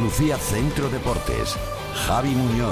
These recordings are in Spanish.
Andalucía Centro Deportes. Javi Muñoz.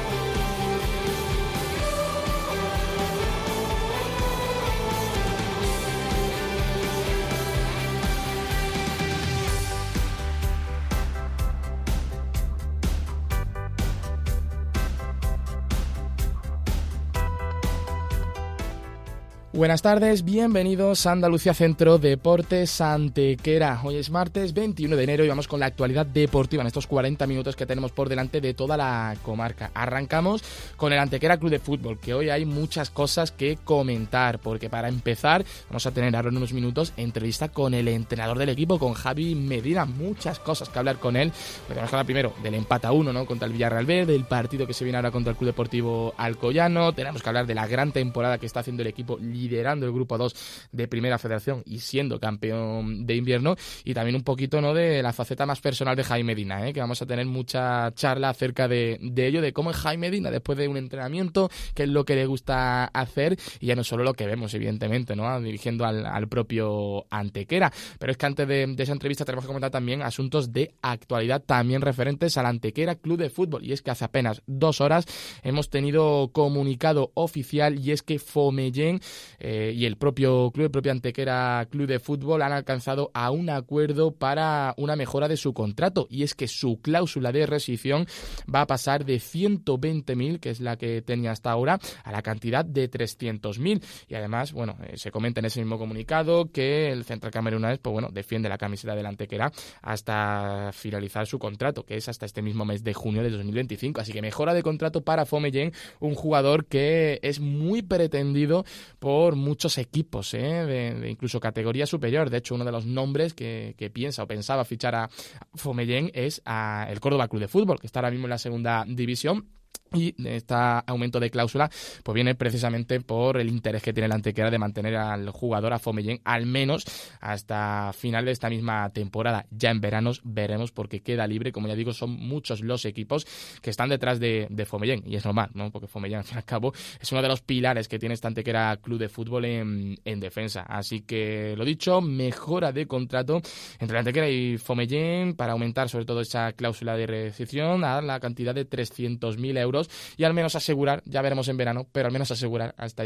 Buenas tardes, bienvenidos a Andalucía Centro Deportes Antequera. Hoy es martes 21 de enero y vamos con la actualidad deportiva en estos 40 minutos que tenemos por delante de toda la comarca. Arrancamos con el Antequera Club de Fútbol, que hoy hay muchas cosas que comentar, porque para empezar vamos a tener ahora en unos minutos entrevista con el entrenador del equipo, con Javi Medina. Muchas cosas que hablar con él. Tenemos que hablar primero del empate a 1, ¿no?, contra el Villarreal B, del partido que se viene ahora contra el Club Deportivo Alcoyano. Tenemos que hablar de la gran temporada que está haciendo el equipo liderando el grupo 2 de Primera Federación y siendo campeón de invierno, y también un poquito, ¿no?, de la faceta más personal de Jaime Medina, que vamos a tener mucha charla acerca de ello, de cómo es Jaime Medina después de un entrenamiento, qué es lo que le gusta hacer, y ya no solo lo que vemos, evidentemente, ¿no?, dirigiendo al propio Antequera. Pero es que antes de esa entrevista tenemos que comentar también asuntos de actualidad también referentes al Antequera Club de Fútbol, y es que hace apenas 2 horas hemos tenido comunicado oficial, y es que Fomellén y el propio club, el propio Antequera Club de Fútbol, han alcanzado a un acuerdo para una mejora de su contrato, y es que su cláusula de rescisión va a pasar de 120.000, que es la que tenía hasta ahora, a la cantidad de 300.000. Y además, bueno, se comenta en ese mismo comunicado que el central camerunés, pues bueno, defiende la camiseta del Antequera hasta finalizar su contrato, que es hasta este mismo mes de junio de 2025. Así que mejora de contrato para Fomellén, un jugador que es muy pretendido por muchos equipos, de incluso categoría superior. De hecho, uno de los nombres que piensa o pensaba fichar a Fomellén es el Córdoba Club de Fútbol, que está ahora mismo en la segunda división. Y este aumento de cláusula pues viene precisamente por el interés que tiene el Antequera de mantener al jugador, a Fomellén, al menos hasta final de esta misma temporada. Ya en veranos veremos, porque queda libre. Como ya digo, son muchos los equipos que están detrás de Fomellén, y es normal, ¿no?, porque Fomellén, al fin y al cabo, es uno de los pilares que tiene este Antequera Club de Fútbol en defensa. Así que, lo dicho, mejora de contrato entre el Antequera y Fomellén para aumentar sobre todo esa cláusula de rescisión a la cantidad de 300.000 euros, y al menos asegurar, ya veremos en verano, pero al menos asegurar hasta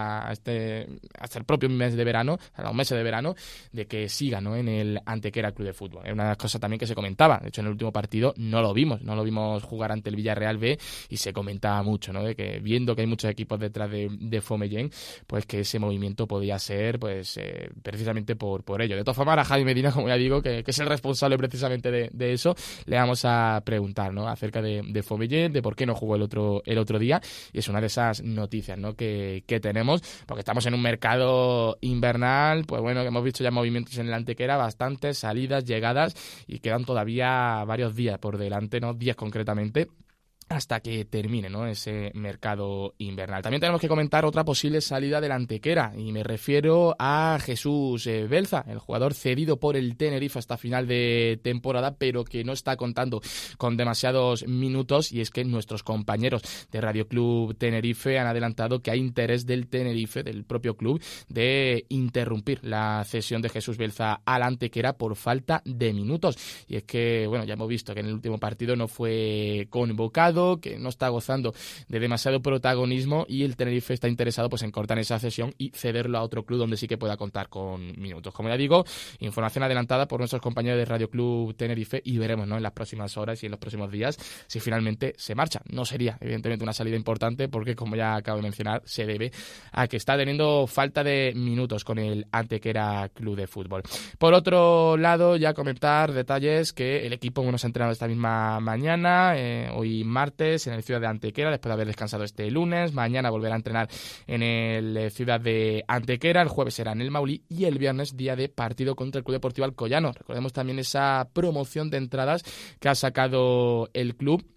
el propio mes de verano, a los meses de verano, de que siga, ¿no?, en el Antequera Club de Fútbol. Es una de las cosas también que se comentaba. De hecho, en el último partido no lo vimos jugar ante el Villarreal B, y se comentaba mucho, ¿no?, de que viendo que hay muchos equipos detrás de Fomellén, pues que ese movimiento podía ser pues precisamente por ello. De todas formas, a Javi Medina, como ya digo, que es el responsable precisamente de eso, le vamos a preguntar, ¿no?, acerca de Fomellén, de por qué no jugó el otro día, y es una de esas noticias, ¿no?, que tenemos, porque estamos en un mercado invernal, pues bueno, que hemos visto ya movimientos en el Antequera, bastantes salidas, llegadas, y quedan todavía varios días por delante, ¿no?, 10 concretamente, hasta que termine, ¿no?, ese mercado invernal. También tenemos que comentar otra posible salida del Antequera, y me refiero a Jesús Belza, el jugador cedido por el Tenerife hasta final de temporada, pero que no está contando con demasiados minutos. Y es que nuestros compañeros de Radio Club Tenerife han adelantado que hay interés del Tenerife, del propio club, de interrumpir la cesión de Jesús Belza al Antequera por falta de minutos. Y es que, bueno, ya hemos visto que en el último partido no fue convocado, que no está gozando de demasiado protagonismo, y el Tenerife está interesado pues en cortar esa cesión y cederlo a otro club donde sí que pueda contar con minutos. Como ya digo, información adelantada por nuestros compañeros de Radio Club Tenerife, y veremos, ¿no?, en las próximas horas y en los próximos días si finalmente se marcha. No sería evidentemente una salida importante, porque como ya acabo de mencionar, se debe a que está teniendo falta de minutos con el Antequera Club de Fútbol. Por otro lado, ya comentar detalles que el equipo se ha entrenado esta misma mañana, hoy martes, en el Ciudad de Antequera, después de haber descansado este lunes. Mañana volverá a entrenar en el Ciudad de Antequera, el jueves será en el Maulí, y el viernes día de partido contra el Club Deportivo Alcoyano. Recordemos también esa promoción de entradas que ha sacado el club,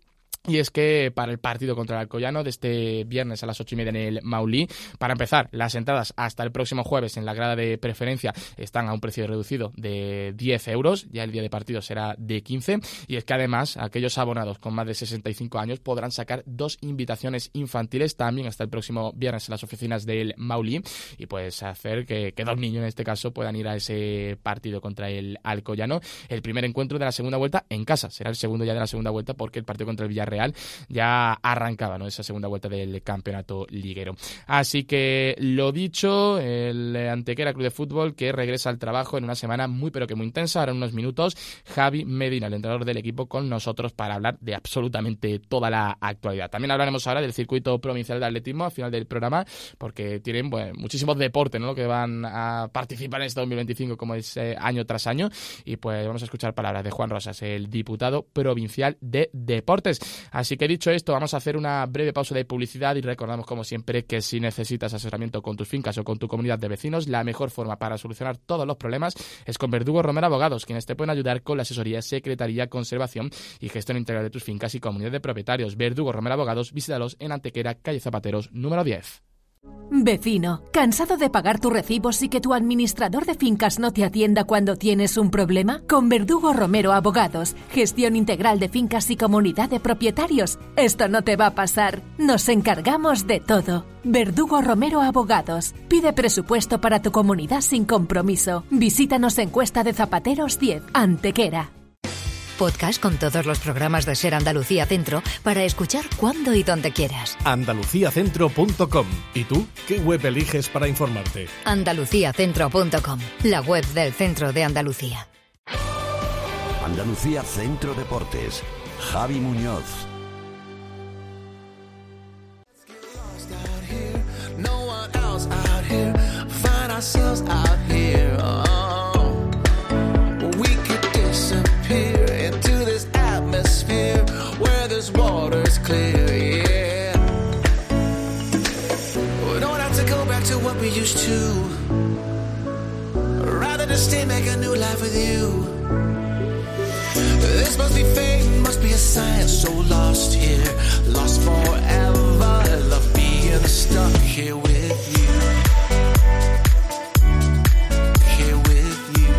Y es que para el partido contra el Alcoyano de este viernes a las 8:30 en el Maulí, para empezar, las entradas hasta el próximo jueves en la grada de preferencia están a un precio reducido de 10 euros, ya el día de partido será de 15, y es que además aquellos abonados con más de 65 años podrán sacar 2 invitaciones infantiles también hasta el próximo viernes en las oficinas del Maulí, y pues hacer que 2 niños en este caso puedan ir a ese partido contra el Alcoyano, el primer encuentro de la segunda vuelta en casa, será el segundo ya de la segunda vuelta porque el partido contra el Villarreal ya arrancaba, ¿no?, esa segunda vuelta del campeonato liguero. Así que lo dicho, el Antequera Club de Fútbol que regresa al trabajo en una semana muy pero que muy intensa. Ahora en unos minutos Javi Medina, el entrenador del equipo, con nosotros para hablar de absolutamente toda la actualidad. También hablaremos ahora del circuito provincial de atletismo al final del programa, porque tienen muchísimos deportes, ¿no?, lo que van a participar en este 2025 como es año tras año, y pues vamos a escuchar palabras de Juan Rosas, el diputado provincial de Deportes. Así que dicho esto, vamos a hacer una breve pausa de publicidad y recordamos como siempre que si necesitas asesoramiento con tus fincas o con tu comunidad de vecinos, la mejor forma para solucionar todos los problemas es con Verdugo Romero Abogados, quienes te pueden ayudar con la asesoría, secretaría, conservación y gestión integral de tus fincas y comunidad de propietarios. Verdugo Romero Abogados, visítalos en Antequera, calle Zapateros, número 10. Vecino, ¿cansado de pagar tus recibos y que tu administrador de fincas no te atienda cuando tienes un problema? Con Verdugo Romero Abogados, gestión integral de fincas y comunidad de propietarios. Esto no te va a pasar. Nos encargamos de todo. Verdugo Romero Abogados. Pide presupuesto para tu comunidad sin compromiso. Visítanos en Cuesta de Zapateros 10, Antequera. Podcast con todos los programas de Ser Andalucía Centro para escuchar cuando y donde quieras. Andaluciacentro.com. ¿Y tú? ¿Qué web eliges para informarte? Andaluciacentro.com, la web del Centro de Andalucía. Andalucía Centro Deportes. Javi Muñoz. Water's clear, yeah. We don't have to go back to what we used to. Rather just stay, make a new life with you. This must be fate, must be a sign. So lost here, lost forever. Love being stuck here with you. Here with you.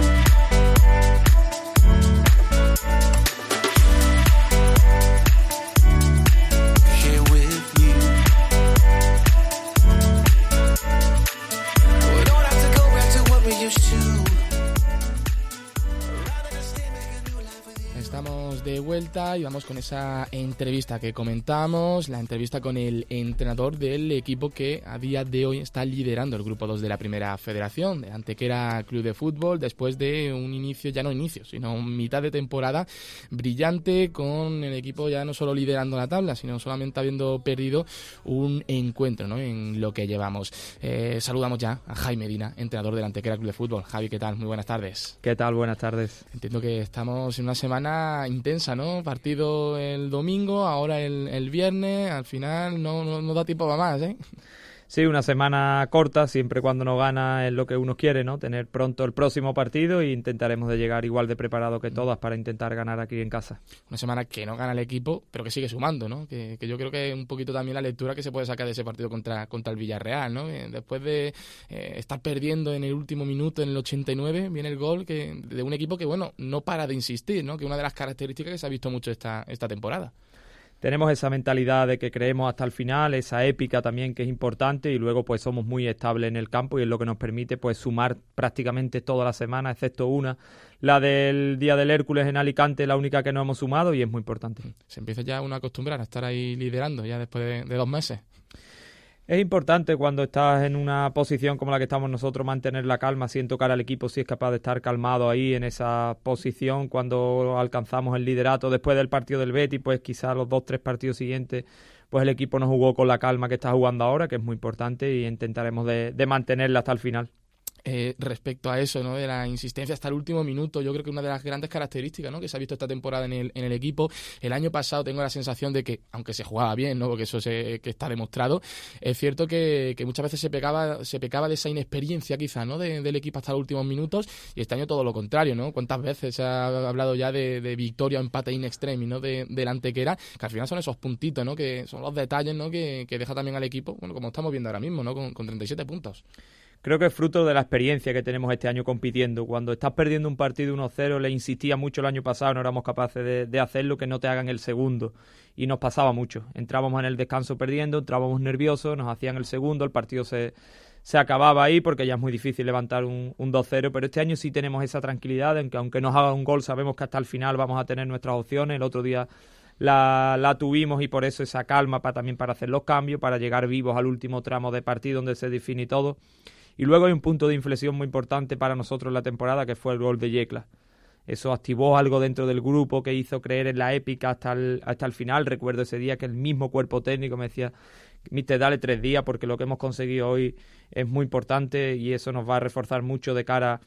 Estamos de vuelta y vamos con esa entrevista que comentamos, la entrevista con el entrenador del equipo que a día de hoy está liderando el grupo 2 de la Primera Federación, de Antequera Club de Fútbol, después de un inicio, ya no inicio, sino mitad de temporada brillante, con el equipo ya no solo liderando la tabla, sino solamente habiendo perdido un encuentro, ¿no?, en lo que llevamos. Saludamos ya a Javi Medina, entrenador del Antequera Club de Fútbol. Javi, ¿qué tal? Muy buenas tardes. ¿Qué tal? Buenas tardes. Entiendo que estamos en una semana intensa, ¿no? Partido el domingo, ahora el viernes, al final no da tiempo para más, ¿eh? Sí, una semana corta, siempre cuando no gana es lo que uno quiere, ¿no? Tener pronto el próximo partido e intentaremos de llegar igual de preparado que todas para intentar ganar aquí en casa. Una semana que no gana el equipo, pero que sigue sumando, ¿no? Que yo creo que es un poquito también la lectura que se puede sacar de ese partido contra el Villarreal, ¿no? Después de estar perdiendo en el último minuto, en el 89, viene el gol de un equipo que, bueno, no para de insistir, ¿no? Que es una de las características que se ha visto mucho esta temporada. Tenemos esa mentalidad de que creemos hasta el final, esa épica también que es importante, y luego pues somos muy estables en el campo y es lo que nos permite pues sumar prácticamente toda la semana, excepto una, la del Día del Hércules en Alicante, la única que no hemos sumado, y es muy importante. Se empieza ya uno a acostumbrar a estar ahí liderando ya después de 2 meses. Es importante cuando estás en una posición como la que estamos nosotros mantener la calma sin tocar al equipo, si es capaz de estar calmado ahí en esa posición. Cuando alcanzamos el liderato después del partido del Betis, pues quizás los 2-3 partidos siguientes pues el equipo no jugó con la calma que está jugando ahora, que es muy importante, y intentaremos de mantenerla hasta el final. respecto a eso, ¿no? De la insistencia hasta el último minuto. Yo creo que una de las grandes características, ¿no? Que se ha visto esta temporada en el equipo. El año pasado tengo la sensación de que, aunque se jugaba bien, ¿no? Porque eso que está demostrado, es cierto que muchas veces se pecaba de esa inexperiencia quizá, ¿no? Del equipo hasta los últimos minutos, y este año todo lo contrario, ¿no? ¿Cuántas veces se ha hablado ya de victoria o empate in extremis, ¿no? Del Antequera, que al final son esos puntitos, ¿no? Que son los detalles, ¿no? Que deja también al equipo, bueno, como estamos viendo ahora mismo, ¿no? Con 37 puntos. Creo que es fruto de la experiencia que tenemos este año compitiendo. Cuando estás perdiendo un partido 1-0, le insistía mucho el año pasado, no éramos capaces de hacerlo, que no te hagan el segundo. Y nos pasaba mucho. Entrábamos en el descanso perdiendo, entrábamos nerviosos, nos hacían el segundo, el partido se acababa ahí porque ya es muy difícil levantar un 2-0. Pero este año sí tenemos esa tranquilidad en que aunque nos haga un gol, sabemos que hasta el final vamos a tener nuestras opciones. El otro día la tuvimos, y por eso esa calma también para hacer los cambios, para llegar vivos al último tramo de partido donde se define todo. Y luego hay un punto de inflexión muy importante para nosotros en la temporada, que fue el gol de Yecla. Eso activó algo dentro del grupo que hizo creer en la épica hasta el final. Recuerdo ese día que el mismo cuerpo técnico me decía: míster, dale 3 días porque lo que hemos conseguido hoy es muy importante y eso nos va a reforzar mucho de cara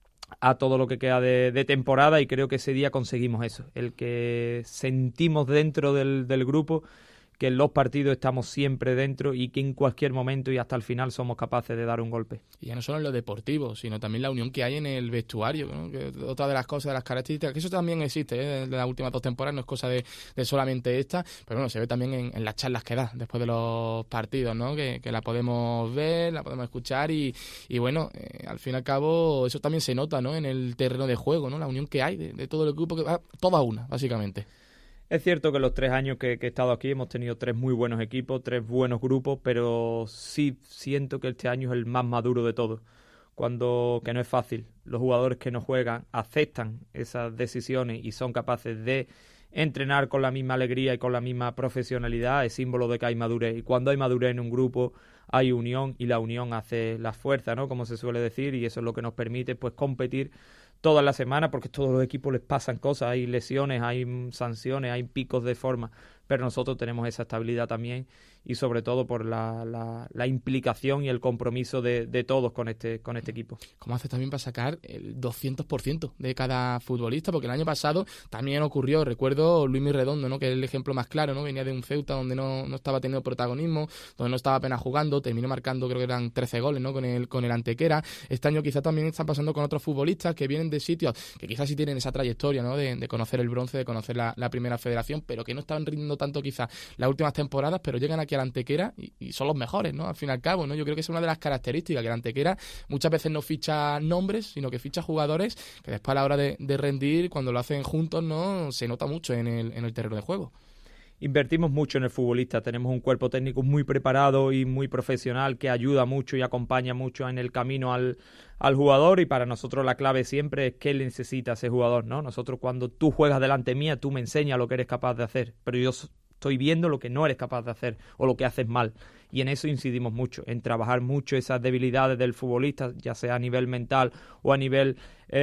a todo lo que queda de temporada. Y creo que ese día conseguimos eso, el que sentimos dentro del grupo que en los partidos estamos siempre dentro y que en cualquier momento y hasta el final somos capaces de dar un golpe. Y ya no solo en lo deportivo, sino también la unión que hay en el vestuario, ¿no? Que otra de las cosas, de las características, que eso también existe, de las últimas 2 temporadas, no es cosa de solamente esta, pero bueno, se ve también en las charlas que da después de los partidos, ¿no? Que la podemos ver, la podemos escuchar y bueno, al fin y al cabo eso también se nota, ¿no? En el terreno de juego, ¿no? La unión que hay de todo el grupo, que va toda una, básicamente. Es cierto que los 3 años que he estado aquí hemos tenido 3 muy buenos equipos, 3 buenos grupos, pero sí siento que este año es el más maduro de todos. Que no es fácil. Los jugadores que no juegan aceptan esas decisiones y son capaces de entrenar con la misma alegría y con la misma profesionalidad. Es símbolo de que hay madurez. Y cuando hay madurez en un grupo hay unión, y la unión hace la fuerza, ¿no? Como se suele decir, y eso es lo que nos permite pues competir todas las semanas, porque a todos los equipos les pasan cosas, hay lesiones, hay sanciones, hay picos de forma, pero nosotros tenemos esa estabilidad también, y sobre todo por la implicación y el compromiso de todos con este equipo. ¿Cómo haces también para sacar el 200% de cada futbolista? Porque el año pasado también ocurrió, recuerdo Luis Redondo, ¿no? Que es el ejemplo más claro, ¿no? Venía de un Ceuta donde no estaba teniendo protagonismo, donde no estaba apenas jugando, terminó marcando, creo que eran 13 goles, ¿no? Con el Antequera. Este año quizás también está pasando con otros futbolistas que vienen de sitios que quizás sí tienen esa trayectoria, ¿no? De conocer el bronce, de conocer la primera federación, pero que no estaban rindiendo tanto quizás las últimas temporadas, pero llegan aquí al Antequera y son los mejores, ¿no? Al fin y al cabo, ¿no? Yo creo que es una de las características, que el Antequera muchas veces no ficha nombres, sino que ficha jugadores que después a la hora de rendir, cuando lo hacen juntos, ¿no? Se nota mucho en el terreno de juego. Invertimos mucho en el futbolista, tenemos un cuerpo técnico muy preparado y muy profesional que ayuda mucho y acompaña mucho en el camino al jugador, y para nosotros la clave siempre es qué necesita ese jugador, ¿no? Nosotros, cuando tú juegas delante mía, tú me enseñas lo que eres capaz de hacer, pero yo estoy viendo lo que no eres capaz de hacer o lo que haces mal, y en eso incidimos mucho, en trabajar mucho esas debilidades del futbolista, ya sea a nivel mental o a nivel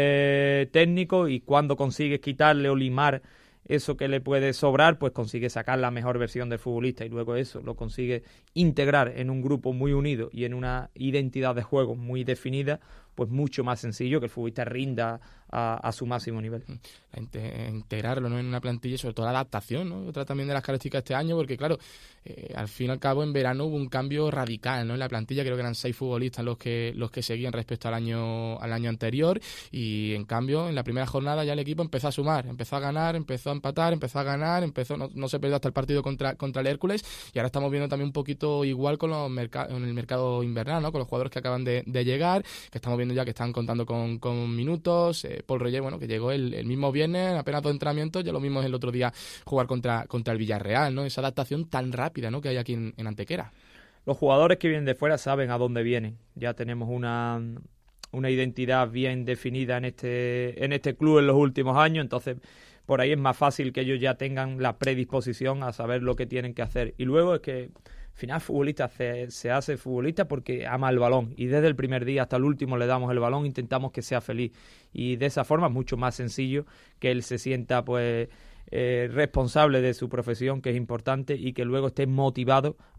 técnico, y cuando consigues quitarle o limar eso que le puede sobrar, pues consigue sacar la mejor versión del futbolista, y luego eso lo consigue integrar en un grupo muy unido y en una identidad de juego muy definida, pues mucho más sencillo que el futbolista rinda a su máximo nivel. Integrarlo, ¿no? En una plantilla, y sobre todo la adaptación, ¿no? Otra también de las características de este año, porque claro, al fin y al cabo en verano hubo un cambio radical, ¿no? En la plantilla creo que eran 6 futbolistas los que seguían respecto al año anterior, y en cambio en la primera jornada ya el equipo empezó a sumar, empezó a ganar, empezó a empatar, empezó a ganar, no se perdió hasta el partido contra el Hércules, y ahora estamos viendo también un poquito igual con en el mercado invernal, ¿no? Con los jugadores que acaban de llegar, que estamos viendo ya que están contando con minutos. Paul Reyes, bueno, que llegó el mismo viernes, apenas 2 entrenamientos, ya lo mismo es el otro día jugar contra el Villarreal, ¿no? Esa adaptación tan rápida, ¿no? Que hay aquí en Antequera. Los jugadores que vienen de fuera saben a dónde vienen. Ya tenemos una identidad bien definida en este club en los últimos años, entonces por ahí es más fácil que ellos ya tengan la predisposición a saber lo que tienen que hacer. Y luego es que al final futbolista se hace futbolista porque ama el balón, y desde el primer día hasta el último le damos el balón, intentamos que sea feliz, y de esa forma es mucho más sencillo que él se sienta pues responsable de su profesión, que es importante, y que luego esté motivado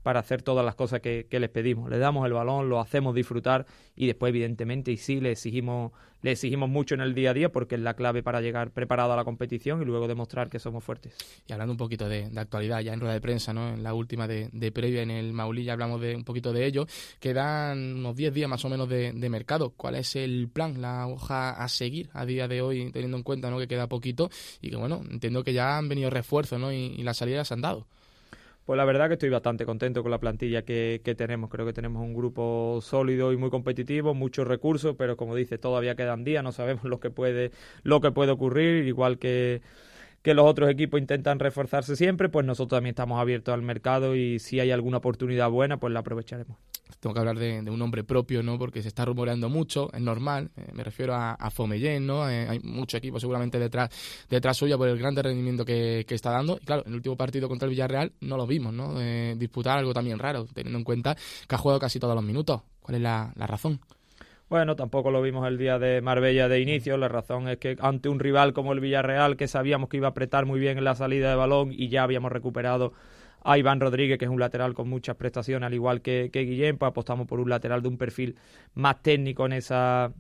para hacer todas las cosas que les pedimos. Le damos el balón, lo hacemos disfrutar y después, evidentemente, y sí, le exigimos mucho en el día a día porque es la clave para llegar preparado a la competición y luego demostrar que somos fuertes. Y hablando un poquito de actualidad, ya en rueda de prensa, ¿no? En la última de previa en el Maulí ya hablamos un poquito de ello. Quedan unos 10 días más o menos de mercado. ¿Cuál es el plan, la hoja a seguir a día de hoy, teniendo en cuenta, ¿no?, que queda poquito y que, bueno, entiendo que ya han venido refuerzos, ¿no?, y las salidas se han dado? Pues la verdad que estoy bastante contento con la plantilla que tenemos. Creo que tenemos un grupo sólido y muy competitivo, muchos recursos, pero como dice, todavía quedan días, no sabemos lo que puede ocurrir, igual que los otros equipos intentan reforzarse siempre, pues nosotros también estamos abiertos al mercado y si hay alguna oportunidad buena, pues la aprovecharemos. Tengo que hablar de un nombre propio, ¿no?, porque se está rumoreando mucho, es normal, me refiero a Fomellén, ¿no? Hay mucho equipo seguramente detrás suya por el gran rendimiento que está dando, y claro, en el último partido contra el Villarreal no lo vimos, ¿no? Disputar algo también raro, teniendo en cuenta que ha jugado casi todos los minutos. ¿Cuál es la razón? Bueno, tampoco lo vimos el día de Marbella de inicio. La razón es que ante un rival como el Villarreal, que sabíamos que iba a apretar muy bien en la salida de balón y ya habíamos recuperado a Iván Rodríguez, que es un lateral con muchas prestaciones, al igual que Guillén, pues apostamos por un lateral de un perfil más técnico en esa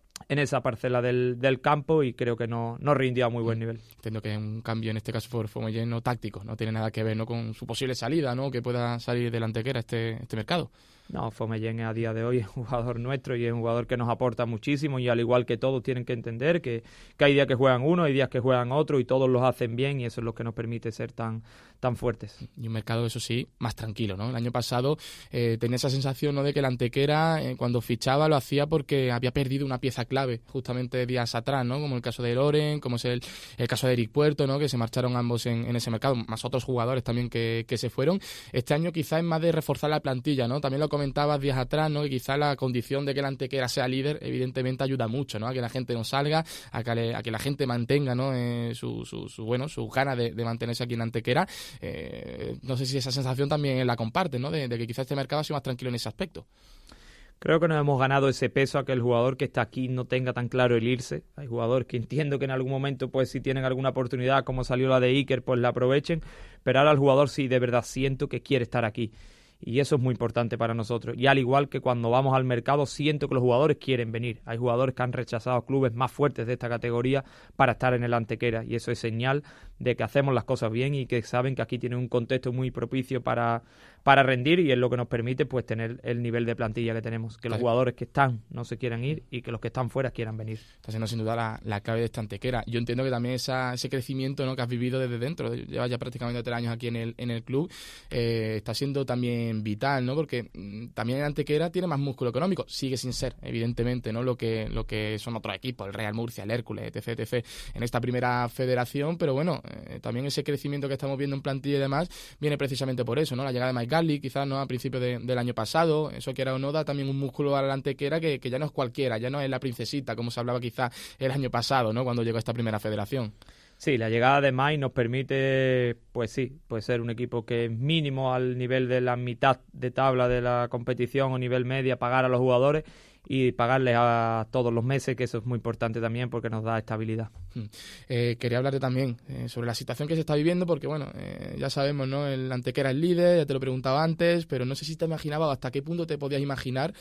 parcela del campo y creo que no rindió a muy buen nivel. Entiendo que es un cambio en este caso por Fomellén no táctico, no tiene nada que ver, ¿no?, con su posible salida, ¿no?, que pueda salir del Antequera este mercado. No, Fomellén a día de hoy es un jugador nuestro y es un jugador que nos aporta muchísimo y al igual que todos tienen que entender que hay días que juegan uno, hay días que juegan otro y todos los hacen bien y eso es lo que nos permite ser tan fuertes. Y un mercado, eso sí, más tranquilo, ¿no? El año pasado tenía esa sensación, ¿no?, de que el Antequera cuando fichaba lo hacía porque había perdido una pieza clave justamente días atrás, ¿no?, como el caso de Loren, como es el caso de Eric Puerto, ¿no?, que se marcharon ambos en ese mercado, más otros jugadores también que se fueron. Este año quizás es más de reforzar la plantilla, ¿no? También lo comentabas días atrás, ¿no?, que quizás la condición de que el Antequera sea líder evidentemente ayuda mucho, ¿no?, a que la gente no salga, a que la gente mantenga, ¿no?, su ganas de mantenerse aquí en Antequera. No sé si esa sensación también la comparte, ¿no?, de que quizás este mercado ha sido más tranquilo en ese aspecto. Creo que nos hemos ganado ese peso a que el jugador que está aquí no tenga tan claro el irse. Hay jugadores que entiendo que en algún momento, pues si tienen alguna oportunidad, como salió la de Iker, pues la aprovechen, pero ahora el jugador sí de verdad siento que quiere estar aquí. Y eso es muy importante para nosotros. Y al igual que cuando vamos al mercado, siento que los jugadores quieren venir. Hay jugadores que han rechazado clubes más fuertes de esta categoría para estar en el Antequera. Y eso es señal de que hacemos las cosas bien y que saben que aquí tienen un contexto muy propicio para rendir y es lo que nos permite pues tener el nivel de plantilla que tenemos. Que los jugadores que están no se quieran ir y que los que están fuera quieran venir. Está siendo sin duda la clave de esta Antequera. Yo entiendo que también ese crecimiento, ¿no?, que has vivido desde dentro, llevas ya prácticamente 3 años aquí en el club, está siendo también vital, ¿no?, porque también el Antequera tiene más músculo económico, sigue sin ser, evidentemente, ¿no?, lo que son otros equipos, el Real Murcia, el Hércules, etc., en esta primera federación, pero bueno, también ese crecimiento que estamos viendo en plantilla y demás viene precisamente por eso, ¿no?, la llegada de Mike Garley, quizás, ¿no?, a principios del año pasado, eso que era o no da también un músculo a la Antequera que ya no es cualquiera, ya no es la princesita, como se hablaba quizás el año pasado, ¿no?, cuando llegó a esta primera federación. Sí, la llegada de Mike nos permite, pues sí, puede ser un equipo que es mínimo al nivel de la mitad de tabla de la competición o nivel media, pagar a los jugadores y pagarles a todos los meses, que eso es muy importante también porque nos da estabilidad. Quería hablarte también sobre la situación que se está viviendo porque, bueno, ya sabemos, ¿no?, el Antequera es líder, ya te lo preguntaba antes, pero no sé si te imaginabas hasta qué punto te podías imaginar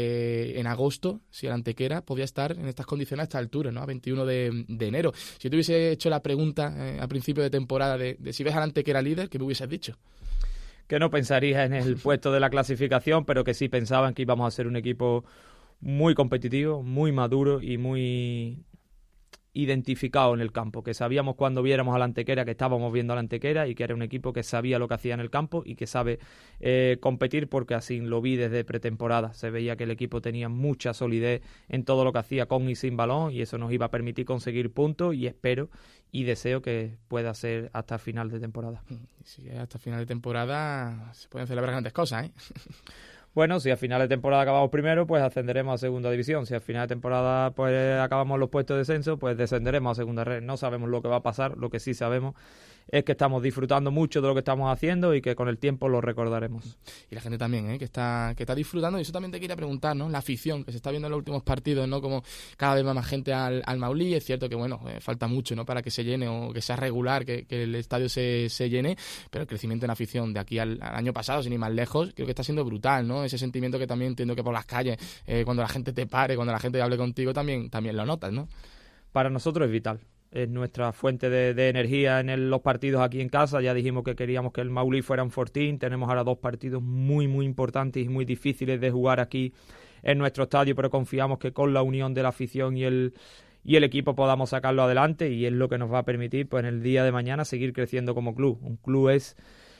en agosto si el Antequera podía estar en estas condiciones a esta altura, ¿no?, a 21 de enero. Si te hubiese hecho la pregunta al principio de temporada de si ves al Antequera líder, ¿qué me hubieses dicho? Que no pensaría en el puesto de la clasificación, pero que sí pensaban que íbamos a ser un equipo muy competitivo, muy maduro y muy identificado en el campo, que sabíamos cuando viéramos a la Antequera que estábamos viendo a la Antequera y que era un equipo que sabía lo que hacía en el campo y que sabe competir, porque así lo vi desde pretemporada. Se veía que el equipo tenía mucha solidez en todo lo que hacía con y sin balón y eso nos iba a permitir conseguir puntos y espero y deseo que pueda ser hasta final de temporada. Si es hasta final de temporada se pueden celebrar grandes cosas, ¿eh? Bueno, si a final de temporada acabamos primero, pues ascenderemos a segunda división. Si a final de temporada pues acabamos los puestos de descenso, pues descenderemos a segunda red. No sabemos lo que va a pasar, lo que sí sabemos es que estamos disfrutando mucho de lo que estamos haciendo y que con el tiempo lo recordaremos. Y la gente también, que está disfrutando. Y eso también te quería preguntar, ¿no? La afición que se está viendo en los últimos partidos, ¿no? Como cada vez va más gente al Maulí. Es cierto que, bueno, falta mucho, ¿no? Para que se llene o que sea regular, que el estadio se llene. Pero el crecimiento en afición de aquí al año pasado, sin ir más lejos, creo que está siendo brutal, ¿no? Ese sentimiento que también entiendo que por las calles, cuando la gente te pare, cuando la gente hable contigo, también lo notas, ¿no? Para nosotros es vital. Es nuestra fuente de energía en los partidos aquí en casa. Ya dijimos que queríamos que el Maulí fuera un fortín. Tenemos ahora 2 partidos muy, muy importantes y muy difíciles de jugar aquí en nuestro estadio, pero confiamos que con la unión de la afición y el equipo podamos sacarlo adelante, y es lo que nos va a permitir pues en el día de mañana seguir creciendo como club. Un club es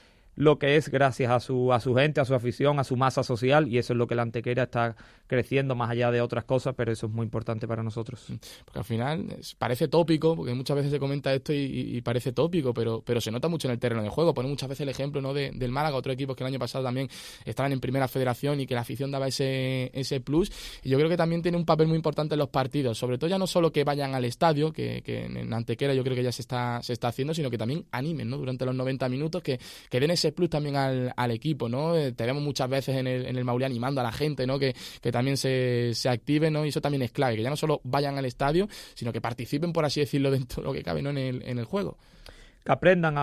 lo que es gracias a su gente, a su afición, a su masa social, y eso es lo que la Antequera está creciendo más allá de otras cosas, pero eso es muy importante para nosotros. Porque al final parece tópico, porque muchas veces se comenta esto y parece tópico, pero se nota mucho en el terreno de juego. Pone muchas veces el ejemplo, ¿no? del Málaga, otro equipo que el año pasado también estaban en primera federación y que la afición daba ese plus, y yo creo que también tiene un papel muy importante en los partidos, sobre todo ya no solo que vayan al estadio, que en Antequera yo creo que ya se está haciendo, sino que también animen, ¿no? Durante los 90 minutos, que den ese plus también al equipo, ¿no? Te vemos muchas veces en el Maulí animando a la gente, ¿no? Que también se active, ¿no? Y eso también es clave, que ya no solo vayan al estadio, sino que participen, por así decirlo, dentro de lo que cabe, ¿no? en el juego. Que aprendan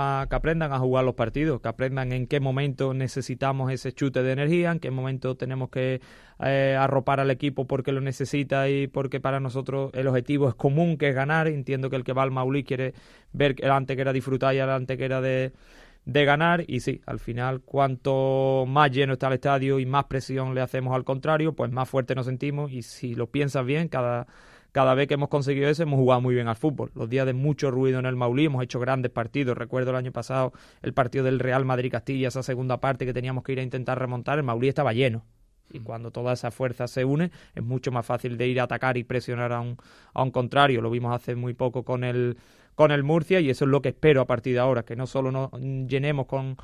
a jugar los partidos, que aprendan en qué momento necesitamos ese chute de energía, en qué momento tenemos que arropar al equipo porque lo necesita y porque para nosotros el objetivo es común, que es ganar. Entiendo que el que va al Maulí quiere ver que la Antequera disfrutar y a la Antequera de ganar, y sí, al final cuanto más lleno está el estadio y más presión le hacemos al contrario, pues más fuerte nos sentimos. Y si lo piensas bien, cada vez que hemos conseguido eso, hemos jugado muy bien al fútbol. Los días de mucho ruido en el Maulí hemos hecho grandes partidos. Recuerdo el año pasado el partido del Real Madrid-Castilla, esa segunda parte que teníamos que ir a intentar remontar, el Maulí estaba lleno. Y cuando toda esa fuerza se une, es mucho más fácil de ir a atacar y presionar a un contrario. Lo vimos hace muy poco con el Murcia, y eso es lo que espero a partir de ahora, que no solo nos llenemos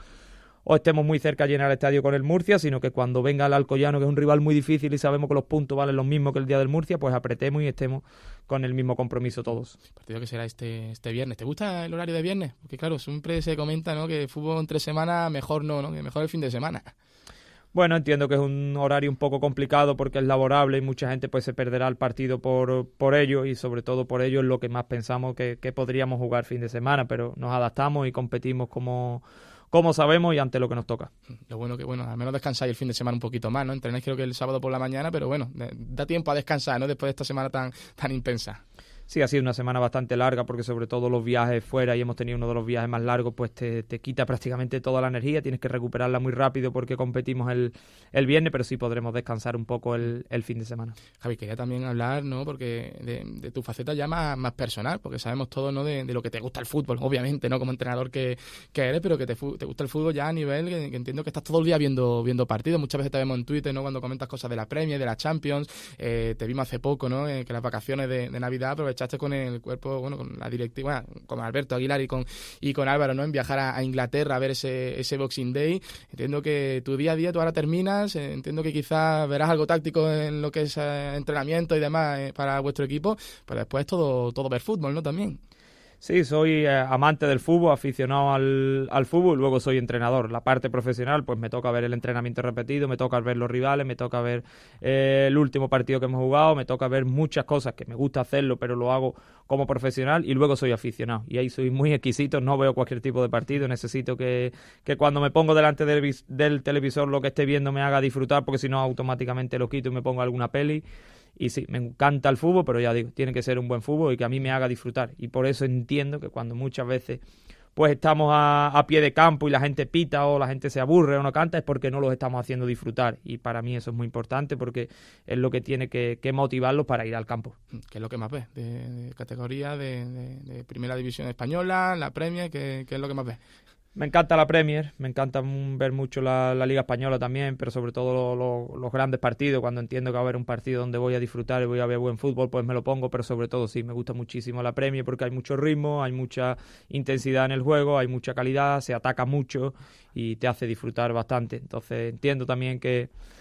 o estemos muy cerca de llenar el estadio con el Murcia, sino que cuando venga el Alcoyano, que es un rival muy difícil y sabemos que los puntos valen los mismos que el día del Murcia, pues apretemos y estemos con el mismo compromiso todos. El partido que será este viernes. ¿Te gusta el horario de viernes? Porque claro, siempre se comenta, ¿no? Que fútbol entre semana mejor no, que mejor el fin de semana. Bueno, entiendo que es un horario un poco complicado porque es laborable y mucha gente pues se perderá el partido por ello, y sobre todo por ello es lo que más pensamos que podríamos jugar fin de semana, pero nos adaptamos y competimos como sabemos y ante lo que nos toca. Lo bueno que, al menos descansáis el fin de semana un poquito más, ¿no? Entrenáis creo que el sábado por la mañana, pero bueno, da tiempo a descansar, ¿no? Después de esta semana tan intensa. Sí, ha sido una semana bastante larga porque sobre todo los viajes fuera, y hemos tenido uno de los viajes más largos, pues te quita prácticamente toda la energía, tienes que recuperarla muy rápido porque competimos el viernes, pero sí podremos descansar un poco el fin de semana. Javi, quería también hablar, ¿no? Porque de tu faceta ya más personal, porque sabemos todo, ¿no? De lo que te gusta el fútbol, obviamente, ¿no? Como entrenador que eres, pero que te gusta el fútbol ya a nivel que entiendo que estás todo el día viendo partidos. Muchas veces te vemos en Twitter, ¿no? Cuando comentas cosas de la Premier, de la Champions, te vimos hace poco, ¿no? Que las vacaciones de Navidad aprovechaste con el cuerpo, con la directiva, con Alberto Aguilar y con Álvaro, ¿no? En viajar a Inglaterra a ver ese Boxing Day. Entiendo que tu día a día, tú ahora terminas, entiendo que quizás verás algo táctico en lo que es entrenamiento y demás para vuestro equipo, pero después todo ver fútbol, ¿no? También. Sí, soy amante del fútbol, aficionado al fútbol, luego soy entrenador. La parte profesional, pues me toca ver el entrenamiento repetido, me toca ver los rivales, me toca ver el último partido que hemos jugado, me toca ver muchas cosas que me gusta hacerlo, pero lo hago como profesional, y luego soy aficionado. Y ahí soy muy exquisito, no veo cualquier tipo de partido, necesito que cuando me pongo delante del televisor lo que esté viendo me haga disfrutar, porque si no automáticamente lo quito y me pongo alguna peli. Y sí, me encanta el fútbol, pero ya digo, tiene que ser un buen fútbol y que a mí me haga disfrutar. Y por eso entiendo que cuando muchas veces pues estamos a pie de campo y la gente pita o la gente se aburre o no canta, es porque no los estamos haciendo disfrutar. Y para mí eso es muy importante porque es lo que tiene que motivarlos para ir al campo. ¿Qué es lo que más ves? De categoría de primera división española, la Premier, ¿qué es lo que más ves? Me encanta la Premier, me encanta ver mucho la Liga Española también, pero sobre todo los grandes partidos. Cuando entiendo que va a haber un partido donde voy a disfrutar y voy a ver buen fútbol, pues me lo pongo, pero sobre todo sí, me gusta muchísimo la Premier porque hay mucho ritmo, hay mucha intensidad en el juego, hay mucha calidad, se ataca mucho y te hace disfrutar bastante. Entonces entiendo también que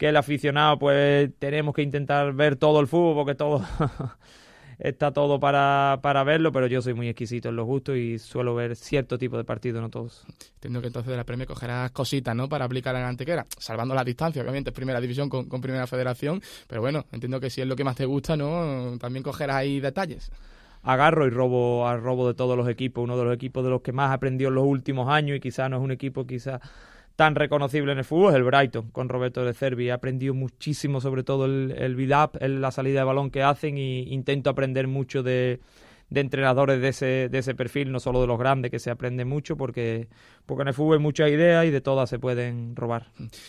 el aficionado pues tenemos que intentar ver todo el fútbol porque todo está todo para verlo, pero yo soy muy exquisito en los gustos y suelo ver cierto tipo de partidos, no todos. Entiendo que entonces de la Premier cogerás cositas, ¿no?, para aplicar en Antequera, salvando las distancias, obviamente es Primera División con Primera Federación, pero bueno, entiendo que si es lo que más te gusta, ¿no?, también cogerás ahí detalles. Agarro y robo de todos los equipos. Uno de los equipos de los que más aprendió en los últimos años y quizás no es un equipo tan reconocible en el fútbol, es el Brighton, con Roberto De Zerbi. He aprendido muchísimo, sobre todo el build-up, la salida de balón que hacen, y intento aprender mucho de entrenadores de ese perfil, no solo de los grandes, que se aprende mucho, porque en el fútbol hay muchas ideas y de todas se pueden robar.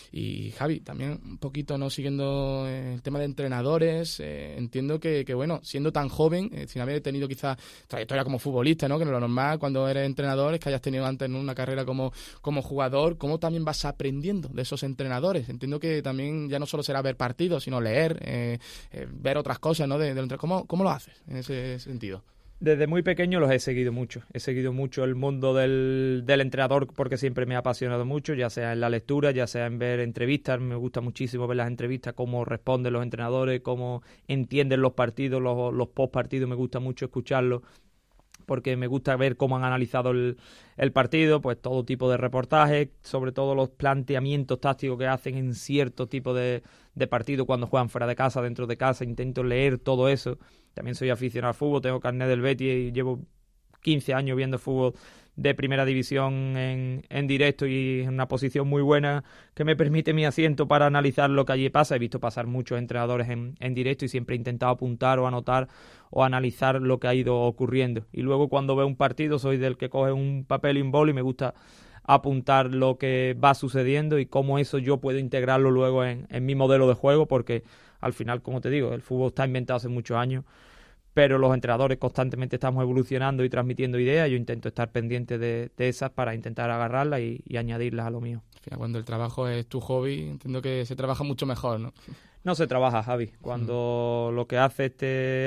Y Javi, también un poquito, ¿no?, siguiendo el tema de entrenadores, entiendo que bueno, siendo tan joven, sin haber tenido quizás trayectoria como futbolista, ¿no?, que no es lo normal cuando eres entrenador, es que hayas tenido antes una carrera como jugador, ¿cómo también vas aprendiendo de esos entrenadores? Entiendo que también ya no solo será ver partidos, sino leer, ver otras cosas, ¿no?, ¿cómo lo haces en ese sentido? Desde muy pequeño los he seguido mucho. He seguido mucho el mundo del entrenador porque siempre me ha apasionado mucho, ya sea en la lectura, ya sea en ver entrevistas. Me gusta muchísimo ver las entrevistas, cómo responden los entrenadores, cómo entienden los partidos, los post-partidos. Me gusta mucho escucharlos porque me gusta ver cómo han analizado el partido, pues todo tipo de reportajes, sobre todo los planteamientos tácticos que hacen en cierto tipo de partido, cuando juegan fuera de casa, dentro de casa. Intento leer todo eso. También soy aficionado al fútbol, tengo carnet del Betis y llevo 15 años viendo fútbol de Primera División en directo, y en una posición muy buena que me permite mi asiento para analizar lo que allí pasa. He visto pasar muchos entrenadores en directo y siempre he intentado apuntar o anotar o analizar lo que ha ido ocurriendo. Y luego cuando veo un partido soy del que coge un papel y un boli y me gusta apuntar lo que va sucediendo y cómo eso yo puedo integrarlo luego en mi modelo de juego, porque al final, como te digo, el fútbol está inventado hace muchos años, pero los entrenadores constantemente estamos evolucionando y transmitiendo ideas. Yo intento estar pendiente de esas para intentar agarrarlas y añadirlas a lo mío. Al final, cuando el trabajo es tu hobby, entiendo que se trabaja mucho mejor, ¿no? No se trabaja, Javi. Cuando lo que haces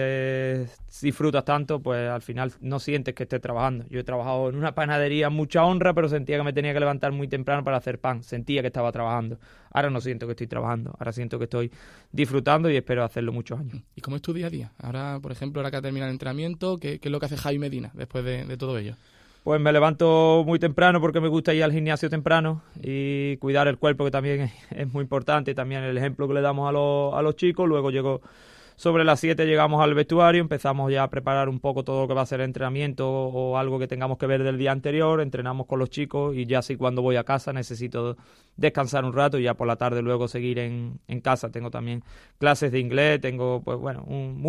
disfrutas tanto, pues al final no sientes que estés trabajando. Yo he trabajado en una panadería, mucha honra, pero sentía que me tenía que levantar muy temprano para hacer pan. Sentía que estaba trabajando. Ahora no siento que estoy trabajando. Ahora siento que estoy disfrutando y espero hacerlo muchos años. ¿Y cómo es tu día a día? Ahora, por ejemplo, ahora que ha terminado el entrenamiento, ¿qué es lo que hace Javi Medina después de todo ello? Pues me levanto muy temprano porque me gusta ir al gimnasio temprano y cuidar el cuerpo, que también es muy importante. También el ejemplo que le damos a los chicos. Luego llego sobre las 7, llegamos al vestuario, empezamos ya a preparar un poco todo lo que va a ser el entrenamiento o algo que tengamos que ver del día anterior. Entrenamos con los chicos y ya sí, cuando voy a casa necesito descansar un rato y ya por la tarde luego seguir en casa. Tengo también clases de inglés, tengo pues bueno,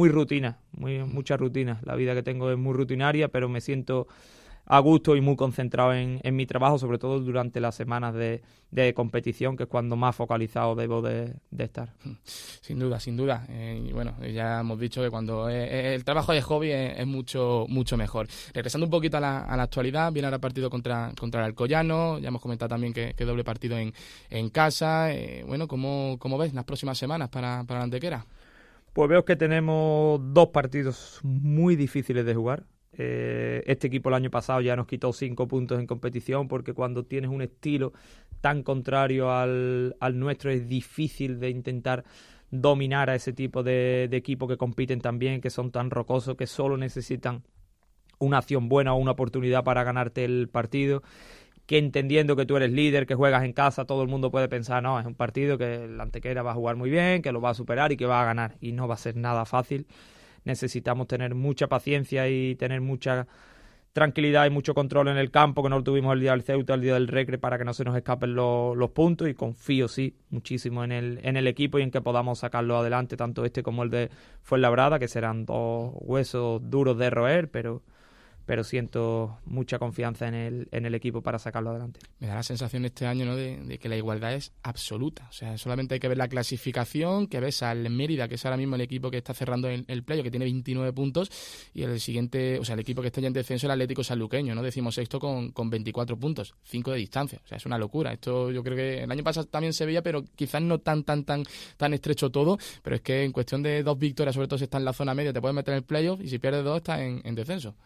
mucha rutina. La vida que tengo es muy rutinaria, pero me siento a gusto y muy concentrado en mi trabajo, sobre todo durante las semanas de competición, que es cuando más focalizado debo de estar. Sin duda. Y bueno, ya hemos dicho que cuando el trabajo de hobby es mucho mejor. Regresando un poquito a la actualidad, viene ahora el partido contra el Alcoyano, ya hemos comentado también que doble partido en casa. Bueno, ¿cómo ves las próximas semanas para la Antequera? Pues veo que tenemos 2 partidos muy difíciles de jugar. Este equipo el año pasado ya nos quitó 5 puntos en competición, porque cuando tienes un estilo tan contrario al nuestro es difícil de intentar dominar a ese tipo de equipo que compiten tan bien, que son tan rocosos, que solo necesitan una acción buena o una oportunidad para ganarte el partido, que entendiendo que tú eres líder, que juegas en casa, todo el mundo puede pensar, no, es un partido que el Antequera va a jugar muy bien, que lo va a superar y que va a ganar, y no va a ser nada fácil. Necesitamos tener mucha paciencia y tener mucha tranquilidad y mucho control en el campo, que no lo tuvimos el día del Ceuta, el día del Recre, para que no se nos escapen los puntos, y confío muchísimo en el equipo y en que podamos sacarlo adelante, tanto este como el de Fuenlabrada, que serán 2 huesos duros de roer, pero siento mucha confianza en el equipo para sacarlo adelante. Me da la sensación este año, ¿no?, de que la igualdad es absoluta. O sea, solamente hay que ver la clasificación, que ves al Mérida, que es ahora mismo el equipo que está cerrando el playoff, que tiene 29 puntos, y el siguiente, o sea, el equipo que está ya en descenso, el Atlético Sanluqueño, ¿no?, 16º con 24 puntos, 5 de distancia. O sea, es una locura. Esto yo creo que el año pasado también se veía, pero quizás no tan estrecho todo, pero es que en cuestión de 2 victorias, sobre todo si está en la zona media, te puedes meter en el playoff, y si pierdes 2 estás en descenso.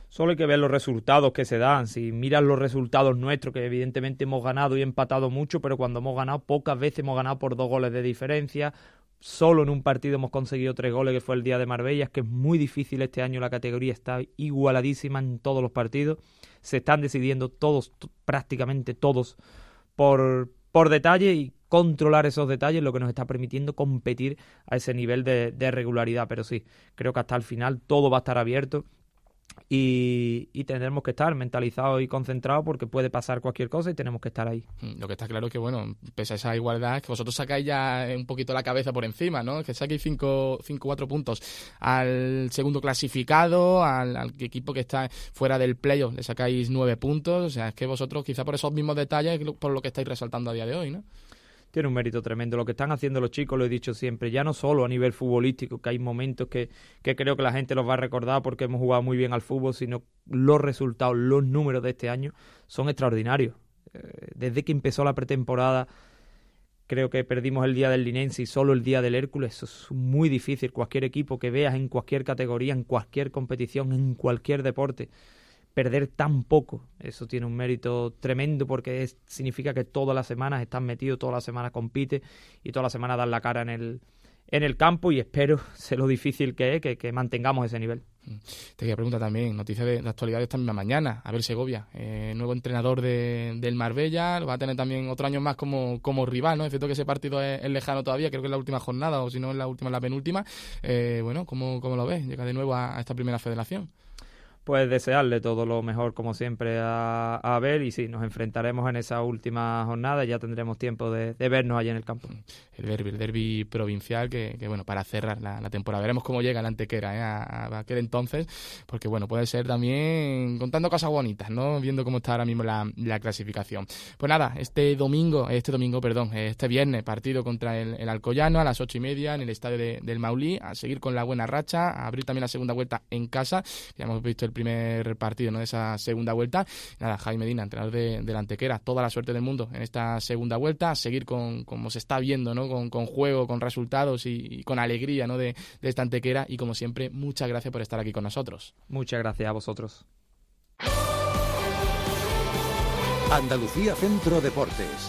Solo hay que ver los resultados que se dan. Si miras los resultados nuestros, que evidentemente hemos ganado y empatado mucho, pero cuando hemos ganado, pocas veces hemos ganado por 2 goles de diferencia. Solo en un partido hemos conseguido 3 goles, que fue el día de Marbella. Es que es muy difícil este año, la categoría está igualadísima en todos los partidos. Se están decidiendo todos, prácticamente todos, por detalle, y controlar esos detalles es lo que nos está permitiendo competir a ese nivel de regularidad. Pero sí, creo que hasta el final todo va a estar abierto. Y tendremos que estar mentalizados y concentrados porque puede pasar cualquier cosa y tenemos que estar ahí. Lo que está claro es que, bueno, pese a esa igualdad, que vosotros sacáis ya un poquito la cabeza por encima, ¿no? Que saquéis 4 puntos al segundo clasificado, al equipo que está fuera del playoff, le sacáis 9 puntos. O sea, es que vosotros, quizá por esos mismos detalles, por lo que estáis resaltando a día de hoy, ¿no? Tiene un mérito tremendo lo que están haciendo los chicos, lo he dicho siempre, ya no solo a nivel futbolístico, que hay momentos que creo que la gente los va a recordar porque hemos jugado muy bien al fútbol, sino los resultados, los números de este año son extraordinarios. Desde que empezó la pretemporada, creo que perdimos el día del Linense y solo el día del Hércules. Eso es muy difícil. Cualquier equipo que veas en cualquier categoría, en cualquier competición, en cualquier deporte, perder tan poco, eso tiene un mérito tremendo porque significa que todas las semanas están metidos, todas las semanas compite y todas las semanas dan la cara en el campo, y espero, sé lo difícil que es, que mantengamos ese nivel. Te quería preguntar también, noticia de actualidad de esta misma mañana, Abel Segovia, nuevo entrenador del Marbella, lo va a tener también otro año más como rival, ¿no? Es cierto que ese partido es lejano todavía, creo que es la última jornada, o si no es la última, es la penúltima. Bueno, ¿cómo lo ves? Llega de nuevo a esta primera federación. Pues desearle todo lo mejor, como siempre, a Abel, y sí, nos enfrentaremos en esa última jornada y ya tendremos tiempo de vernos allí en el campo. El derbi provincial que bueno, para cerrar la temporada. Veremos cómo llega el Antequera a aquel entonces, porque bueno, puede ser también contando cosas bonitas, ¿no? Viendo cómo está ahora mismo la clasificación. Pues nada, este viernes, partido contra el Alcoyano a las 8:30 en el estadio del Maulí, a seguir con la buena racha, a abrir también la segunda vuelta en casa. Ya hemos visto el primer partido, ¿no?, de esa segunda vuelta. Nada, Javi Medina, entrenador del Antequera, toda la suerte del mundo en esta segunda vuelta, a seguir como se está viendo, ¿no?, con juego, con resultados y con alegría, ¿no?, de esta Antequera. Y como siempre, muchas gracias por estar aquí con nosotros. Muchas gracias a vosotros. Andalucía Centro Deportes.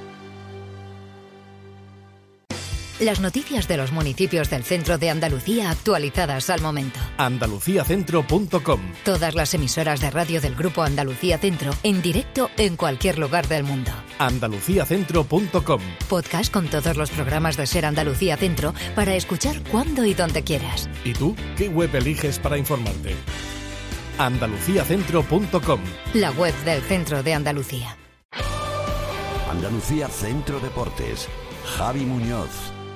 Las noticias de los municipios del centro de Andalucía actualizadas al momento. Andaluciacentro.com. Todas las emisoras de radio del Grupo Andalucía Centro en directo en cualquier lugar del mundo. Andaluciacentro.com. Podcast con todos los programas de Ser Andalucía Centro para escuchar cuando y donde quieras. ¿Y tú qué web eliges para informarte? Andaluciacentro.com. La web del centro de Andalucía. Andalucía Centro Deportes. Javi Muñoz.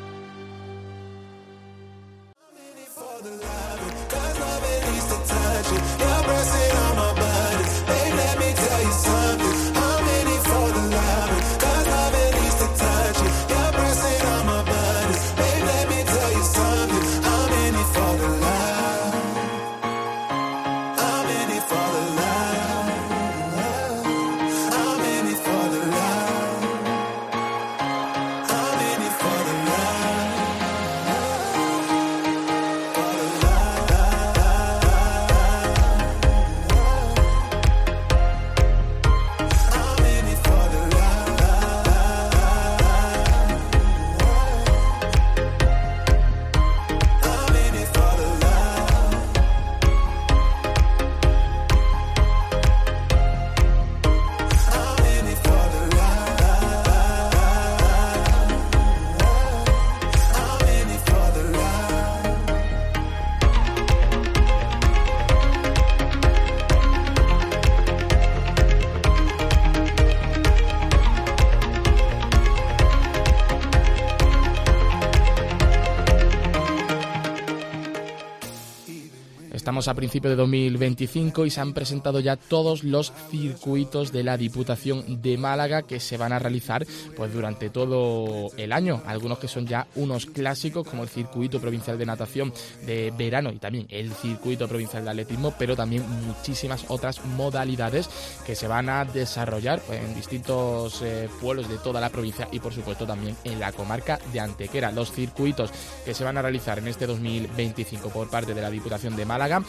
Estamos a principios de 2025 y se han presentado ya todos los circuitos de la Diputación de Málaga que se van a realizar pues durante todo el año. Algunos que son ya unos clásicos, como el Circuito Provincial de Natación de verano y también el Circuito Provincial de Atletismo, pero también muchísimas otras modalidades que se van a desarrollar pues, en distintos pueblos de toda la provincia y por supuesto también en la comarca de Antequera. Los circuitos que se van a realizar en este 2025 por parte de la Diputación de Málaga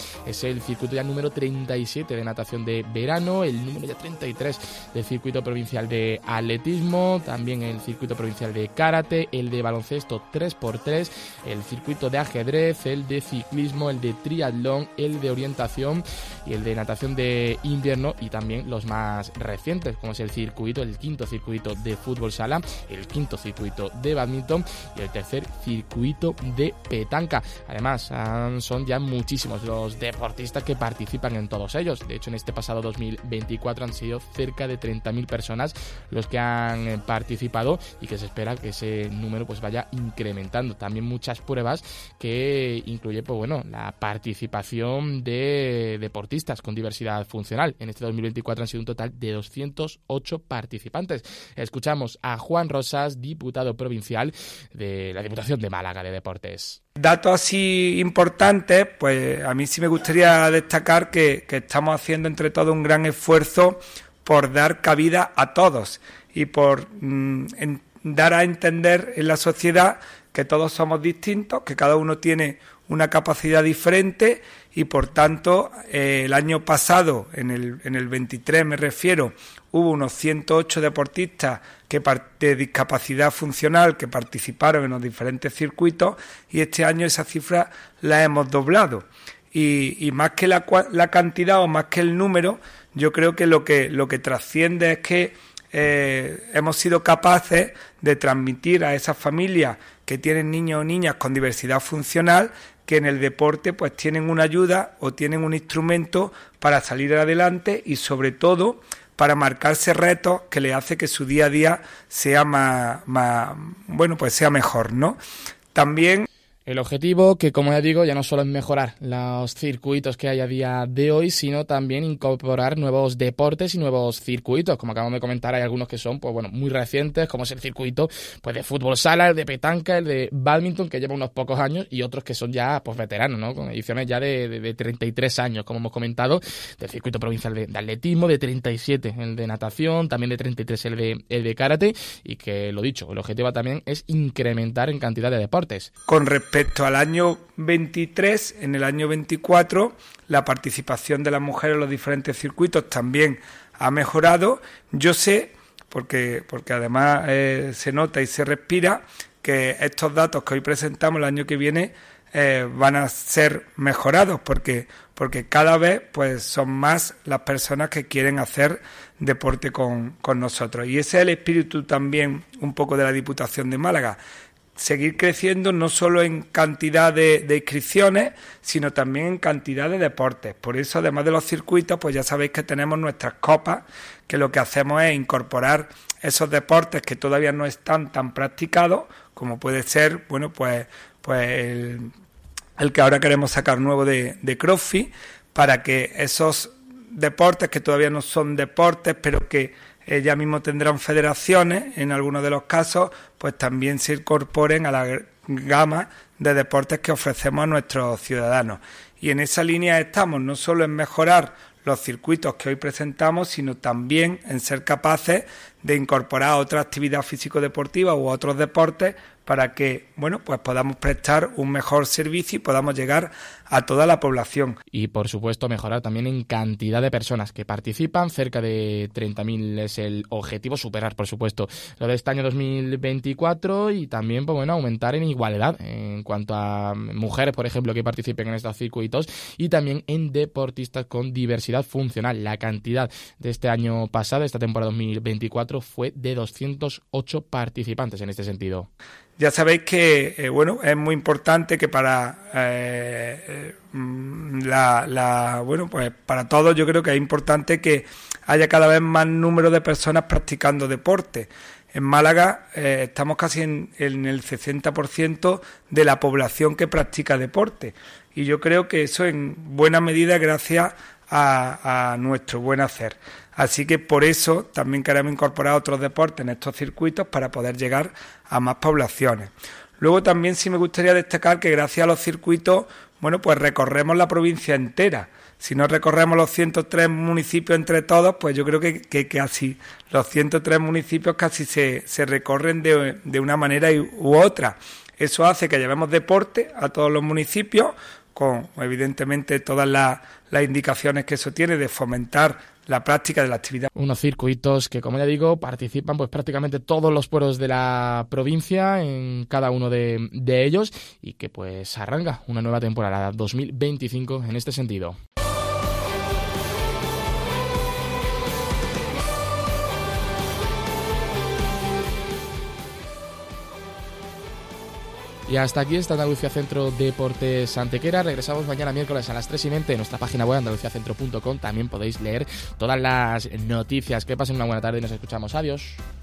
es el circuito ya número 37 de natación de verano, el número ya 33 del circuito provincial de atletismo, también el circuito provincial de karate, el de baloncesto 3x3, el circuito de ajedrez, el de ciclismo, el de triatlón, el de orientación y el de natación de invierno, y también los más recientes, como es el quinto circuito de fútbol sala, el quinto circuito de bádminton y el tercer circuito de petanca. Además, son ya muchísimos los deportistas que participan en todos ellos. De hecho, en este pasado 2024 han sido cerca de 30.000 personas los que han participado, y que se espera que ese número pues vaya incrementando. También muchas pruebas que incluye pues bueno, la participación de deportistas con diversidad funcional. En este 2024 han sido un total de 208 participantes. Escuchamos a Juan Rosas, diputado provincial de la Diputación de Málaga de Deportes. Datos así importantes, pues a mí sí me gustaría destacar que estamos haciendo entre todos un gran esfuerzo por dar cabida a todos y por dar a entender en la sociedad que todos somos distintos, que cada uno tiene una capacidad diferente, y por tanto el año pasado, en el 23 me refiero, hubo unos 108 deportistas de discapacidad funcional que participaron en los diferentes circuitos, y este año esa cifra la hemos doblado. Y más que la cantidad o más que el número, yo creo que lo que trasciende es que hemos sido capaces de transmitir a esas familias que tienen niños o niñas con diversidad funcional que en el deporte pues tienen una ayuda o tienen un instrumento para salir adelante, y sobre todo para marcarse retos que les hace que su día a día sea sea mejor, ¿no? También el objetivo, que como ya digo, ya no solo es mejorar los circuitos que hay a día de hoy, sino también incorporar nuevos deportes y nuevos circuitos. Como acabamos de comentar, hay algunos que son pues bueno, muy recientes, como es el circuito pues de fútbol sala, el de petanca, el de bádminton, que lleva unos pocos años, y otros que son ya pues veteranos, ¿no? Con ediciones ya de 33 años, como hemos comentado, del circuito provincial de atletismo, de 37 el de natación, también de 33 el de karate, y que, lo dicho, el objetivo también es incrementar en cantidad de deportes. Con respecto al año 23, en el año 24, la participación de las mujeres en los diferentes circuitos también ha mejorado. Yo sé, porque además se nota y se respira, que estos datos que hoy presentamos el año que viene van a ser mejorados, porque cada vez pues son más las personas que quieren hacer deporte con nosotros. Y ese es el espíritu también un poco de la Diputación de Málaga. Seguir creciendo no solo en cantidad de inscripciones, sino también en cantidad de deportes. Por eso, además de los circuitos, pues ya sabéis que tenemos nuestras copas, que lo que hacemos es incorporar esos deportes que todavía no están tan practicados, como puede ser, bueno, pues el que ahora queremos sacar nuevo de CrossFit, para que esos deportes que todavía no son deportes, pero que ya mismo tendrán federaciones, en algunos de los casos, pues también se incorporen a la gama de deportes que ofrecemos a nuestros ciudadanos. Y en esa línea estamos, no solo en mejorar los circuitos que hoy presentamos, sino también en ser capaces de incorporar otra actividad físico-deportiva u otros deportes para que, bueno, pues podamos prestar un mejor servicio y podamos llegar a toda la población. Y, por supuesto, mejorar también en cantidad de personas que participan. Cerca de 30.000 es el objetivo, superar, por supuesto, lo de este año 2024, y también, pues bueno, aumentar en igualdad en cuanto a mujeres, por ejemplo, que participen en estos circuitos, y también en deportistas con diversidad funcional. La cantidad de este año pasado, esta temporada 2024, fue de 208 participantes en este sentido. Ya sabéis que es muy importante que para para todos, yo creo que es importante que haya cada vez más número de personas practicando deporte. En Málaga estamos casi en el 60% de la población que practica deporte, y yo creo que eso en buena medida es gracias a nuestro buen hacer. Así que por eso también queremos incorporar otros deportes en estos circuitos para poder llegar a más poblaciones. Luego también sí me gustaría destacar que gracias a los circuitos, bueno, pues recorremos la provincia entera. Si no recorremos los 103 municipios entre todos, pues yo creo que casi los 103 municipios casi se recorren de una manera u otra. Eso hace que llevemos deporte a todos los municipios, con evidentemente todas las indicaciones que eso tiene de fomentar la práctica de la actividad. Unos circuitos que, como ya digo, participan pues prácticamente todos los pueblos de la provincia en cada uno de ellos, y que pues arranca una nueva temporada 2025 en este sentido. Y hasta aquí está Andalucía Centro Deportes Antequera. Regresamos mañana miércoles a las 3:20 en nuestra página web andaluciacentro.com. También podéis leer todas las noticias. Que pasen una buena tarde y nos escuchamos. Adiós.